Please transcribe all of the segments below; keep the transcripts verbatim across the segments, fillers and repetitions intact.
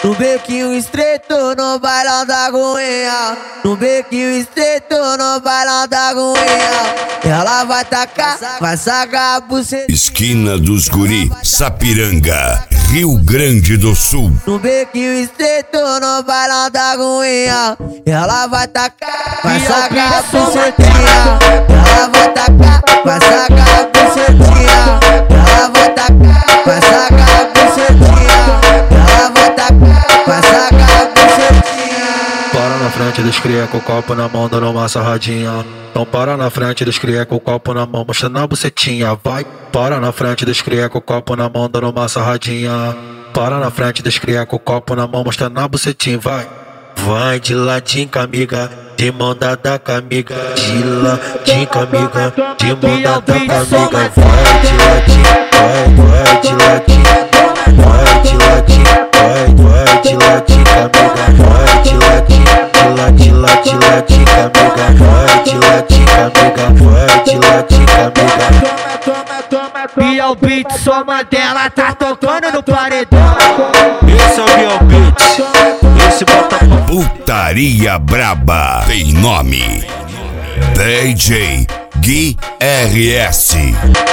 No bequinho estreito, no bailão da Goiânia. No bequinho estreito, no bailão da Goiânia. Ela vai tacar, vai sacar a buceta. Esquina dos Guri, Sapiranga, Rio Grande do Sul. No bequinho estreito, no bailão da Goiânia. Ela vai tacar, vai sacar a bucetinha. Ela vai tacar, vai sacar a bucetinha. Ela vai tacar, vai sacar a bucetinha. Ela vai tacar, vai sacar a bucetinha. Para na frente dos cria com o copo na mão, dando uma sarradinha. Então para na frente dos cria com o copo na mão, mostrando a bucetinha, vai. Para na frente dos cria com o copo na mão, dando uma sarradinha. Para na frente dos cria com o copo na mão, mostrando a bucetinha, vai. Vai de ladinho com amiga, de mão dada com amiga. De ladinho com amiga, de mão dada com amiga. Vai de ladinho, vai, vai de ladinho. Vai de ladinho, vai, vai de ladinho com amiga. Vai de ladinho, de ladinho, ladinho, ladinho com amiga. Vai de ladinho com amiga, vai de ladinho com amiga. Toma, toma, toma, Bial Beat, soma dela, tá tocando no paredão. Esse é o Bial Beat, esse bota pra... Putaria braba tem nome: D J Gui R S.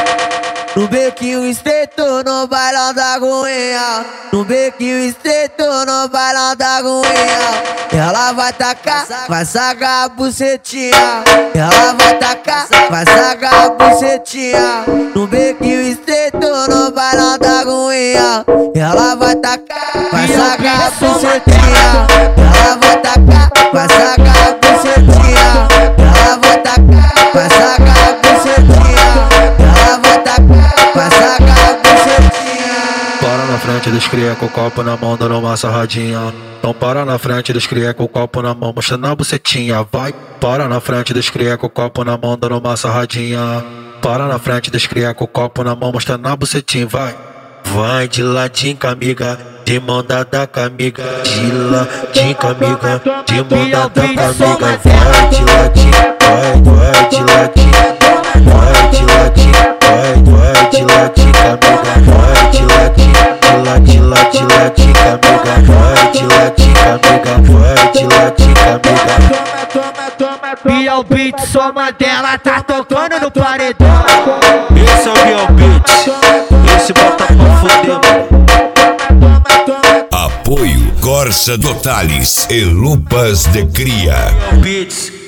No bequinho estreito, no bailão da Goiânia. No bequinho estreito, no bailão da Goiânia. Ela vai tacar, vai sacar a bucetinha. Ela vai tacar, vai sacar a bucetinha. No bequinho estreito, no bailão da Goiânia. Ela vai tacar, vai sacar a bucetinha. Ela vai tacar, vai sacar a bucetinha. Ela vai tacar, vai sacar a bucetinha. Ela vai tacar, vai sacar a bucetinha. Para na frente dos cria com o copo na mão, dando uma sarradinha. Então para na frente dos cria com o copo na mão, mostrando a bucetinha, vai. Para na frente dos cria com o copo na mão, dando uma sarradinha. Para na frente dos cria com o copo na mão, mostrando a bucetinha, vai. Vai de ladinho com amiga, de mão dada com amiga. De ladinho com amiga, de mão dada com amiga. Vai de ladinho, vai, vai de ladinho. Vai de ladinho, vai, vai de ladinho com amiga. Vai de ladinho, de ladinho, ladinho, ladinho com amiga. Vai de ladinho com amiga, vai de ladinho com amiga. Toma, toma, toma, Bial Beat, soma dela, tá tocando no paredão. Esse é o Bial Beat, esse bota pra foder, mano. Apoio Corsa do Thales e Lupas de Cria. Bial Beats.